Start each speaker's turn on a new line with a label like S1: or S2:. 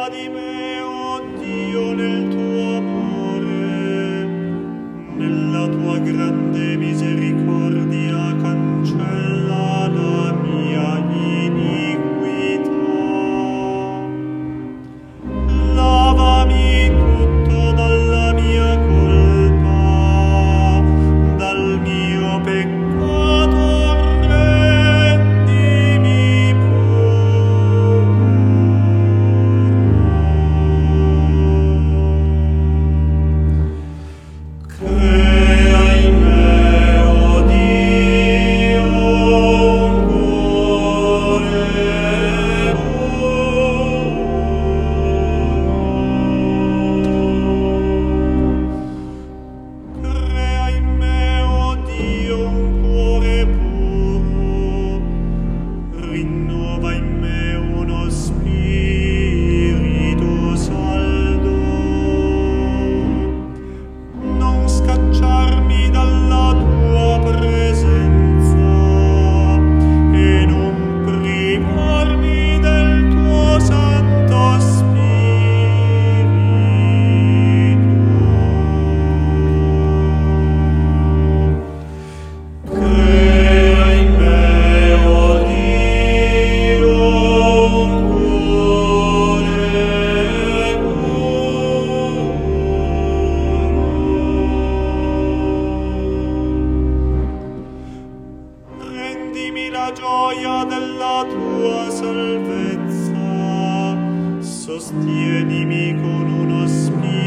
S1: di me, oh Dio, nel tuo amore, nella tua grande misericordia cancella la mia iniquità. Lavami tutto dalla mia colpa, dal mio peccato rendimi puro. Crea in me, oh Dio, un cuore puro. Crea in me, oh Dio, un cuore puro. Rinnova in me uno spirito saldo. Non scacciarmi dalla tua presenza e non privarmi del tuo Santo Spirito. Crea in me, oh Dio, un cuore puro. Rendimi la gioia della tua salvezza, sostienimi con uno spirito